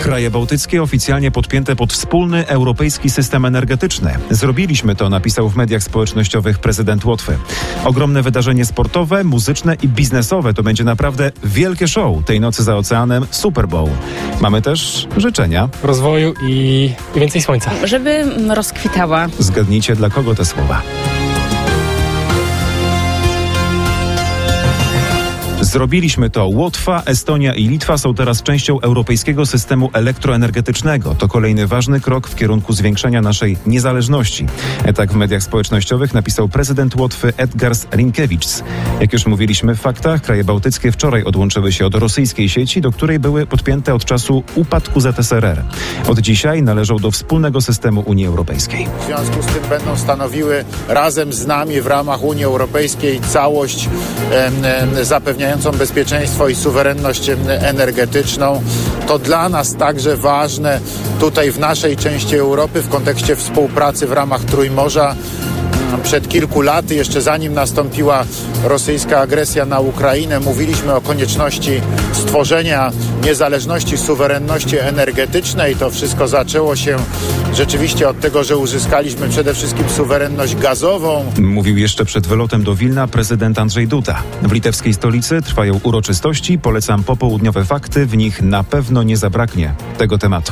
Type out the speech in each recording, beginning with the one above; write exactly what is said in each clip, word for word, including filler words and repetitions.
Kraje bałtyckie oficjalnie podpięte pod wspólny europejski system energetyczny. Zrobiliśmy to, napisał w mediach społecznościowych prezydent Łotwy. Ogromne wydarzenie sportowe, muzyczne i biznesowe to będzie naprawdę wielkie show tej nocy za oceanem Super Bowl. Mamy też życzenia. Rozwoju i, i więcej słońca. Żeby rozkwitała. Zgadnijcie, dla kogo te słowa. Zrobiliśmy to. Łotwa, Estonia i Litwa są teraz częścią europejskiego systemu elektroenergetycznego. To kolejny ważny krok w kierunku zwiększenia naszej niezależności. Tak w mediach społecznościowych napisał prezydent Łotwy Edgars Rinkēvičs. Jak już mówiliśmy w faktach, kraje bałtyckie wczoraj odłączyły się od rosyjskiej sieci, do której były podpięte od czasu upadku Z S R R. Od dzisiaj należą do wspólnego systemu Unii Europejskiej. W związku z tym będą stanowiły razem z nami w ramach Unii Europejskiej całość e, e, zapewniającą bezpieczeństwo i suwerenność energetyczną. To dla nas także ważne tutaj w naszej części Europy w kontekście współpracy w ramach Trójmorza. Przed kilku laty, jeszcze zanim nastąpiła rosyjska agresja na Ukrainę, mówiliśmy o konieczności stworzenia niezależności, suwerenności energetycznej. To wszystko zaczęło się rzeczywiście od tego, że uzyskaliśmy przede wszystkim suwerenność gazową. Mówił jeszcze przed wylotem do Wilna prezydent Andrzej Duda. W litewskiej stolicy trwają uroczystości. Polecam popołudniowe fakty. W nich na pewno nie zabraknie tego tematu.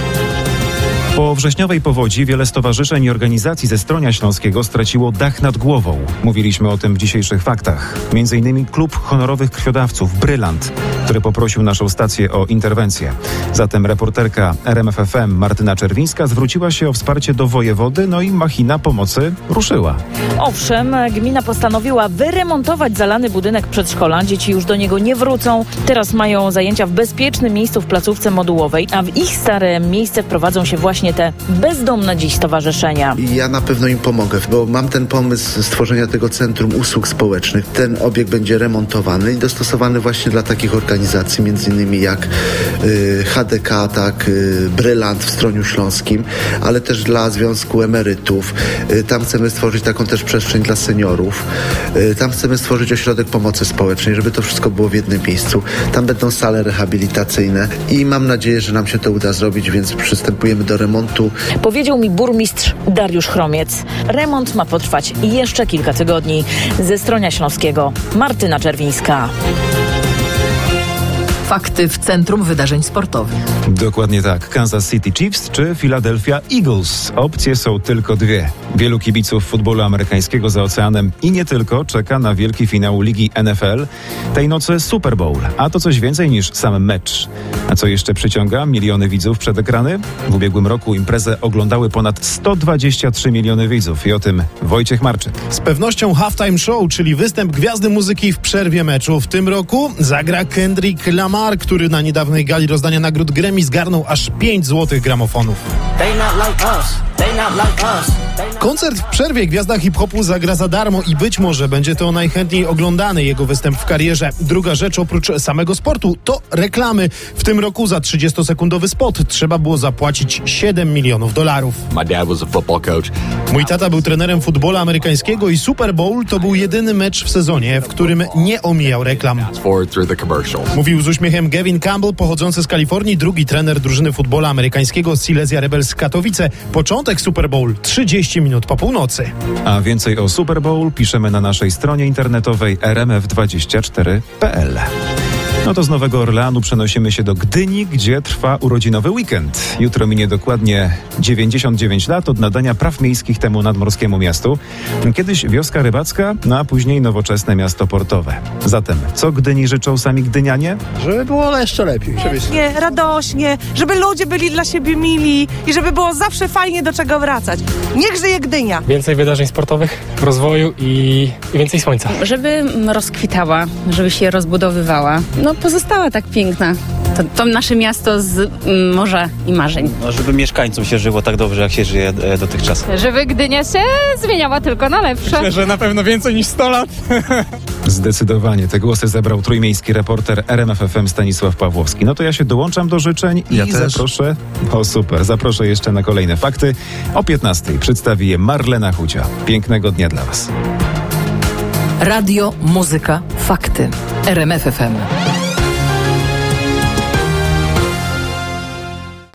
Po wrześniowej powodzi wiele stowarzyszeń i organizacji ze Stronia Śląskiego straciło dach nad głową. Mówiliśmy o tym w dzisiejszych faktach. Między innymi Klub Honorowych Krwiodawców Brylant, który poprosił naszą stację o interwencję. Zatem reporterka R M F F M Martyna Czerwińska zwróciła się o wsparcie do wojewody, no i machina pomocy ruszyła. Owszem, gmina postanowiła wyremontować zalany budynek przedszkola. Dzieci już do niego nie wrócą. Teraz mają zajęcia w bezpiecznym miejscu w placówce modułowej, a w ich stare miejsce wprowadzą się właśnie te bezdomne dziś stowarzyszenia. Ja na pewno im pomogę, bo mam ten pomysł stworzenia tego Centrum Usług Społecznych. Ten obiekt będzie remontowany i dostosowany właśnie dla takich organizacji, między innymi jak y, H D K, tak, y, Brylant w Stroniu Śląskim, ale też dla Związku Emerytów. Y, tam chcemy stworzyć taką też przestrzeń dla seniorów. Y, tam chcemy stworzyć ośrodek pomocy społecznej, żeby to wszystko było w jednym miejscu. Tam będą sale rehabilitacyjne i mam nadzieję, że nam się to uda zrobić, więc przystępujemy do remontu. Powiedział mi burmistrz Dariusz Chromiec. Remont ma potrwać jeszcze kilka tygodni. Ze Stronia Śląskiego Martyna Czerwińska. Fakty w Centrum Wydarzeń Sportowych. Dokładnie tak. Kansas City Chiefs czy Philadelphia Eagles. Opcje są tylko dwie. Wielu kibiców futbolu amerykańskiego za oceanem i nie tylko czeka na wielki finał Ligi N F L. Tej nocy Super Bowl, a to coś więcej niż sam mecz. A co jeszcze przyciąga miliony widzów przed ekrany? W ubiegłym roku imprezę oglądały ponad sto dwadzieścia trzy miliony widzów i o tym Wojciech Marczyk. Z pewnością halftime show, czyli występ gwiazdy muzyki w przerwie meczu. W tym roku zagra Kendrick Lamar, który na niedawnej gali rozdania nagród Grammy zgarnął aż pięć złotych gramofonów. Koncert w przerwie gwiazda hip-hopu zagra za darmo i być może będzie to najchętniej oglądany jego występ w karierze. Druga rzecz oprócz samego sportu to reklamy. W tym roku za trzydziestosekundowy spot trzeba było zapłacić siedem milionów dolarów. My dad was a football coach. Mój tata był trenerem futbolu amerykańskiego i Super Bowl to był jedyny mecz w sezonie, w którym nie omijał reklam. Mówił z uśmiechem Gavin Campbell, pochodzący z Kalifornii, drugi trener drużyny futbolu amerykańskiego Silesia Rebels Katowice. Początek Super Bowl trzydzieści minut po północy. A więcej o Super Bowl piszemy na naszej stronie internetowej r m f dwadzieścia cztery kropka p l. No to z Nowego Orleanu przenosimy się do Gdyni, gdzie trwa urodzinowy weekend. Jutro minie dokładnie dziewięćdziesiąt dziewięć lat od nadania praw miejskich temu nadmorskiemu miastu. Kiedyś wioska rybacka, no a później nowoczesne miasto portowe. Zatem, co Gdyni życzą sami gdynianie? Żeby było jeszcze lepiej. Nie, radośnie, żeby ludzie byli dla siebie mili i żeby było zawsze fajnie do czego wracać. Niech żyje Gdynia! Więcej wydarzeń sportowych, rozwoju i, i więcej słońca. Żeby rozkwitała, żeby się rozbudowywała. No pozostała tak piękna. To, to nasze miasto z mm, morza i marzeń. No, żeby mieszkańcom się żyło tak dobrze, jak się żyje e, dotychczas. Żeby Gdynia się zmieniała tylko na lepsze. Myślę, że na pewno więcej niż sto lat. Zdecydowanie. Te głosy zebrał trójmiejski reporter R M F F M Stanisław Pawłowski. No to ja się dołączam do życzeń i ja też. zaproszę... O super, zaproszę jeszcze na kolejne fakty. O piętnastej przedstawi je Marlena Chucia. Pięknego dnia dla Was. Radio, muzyka, fakty. R M F F M.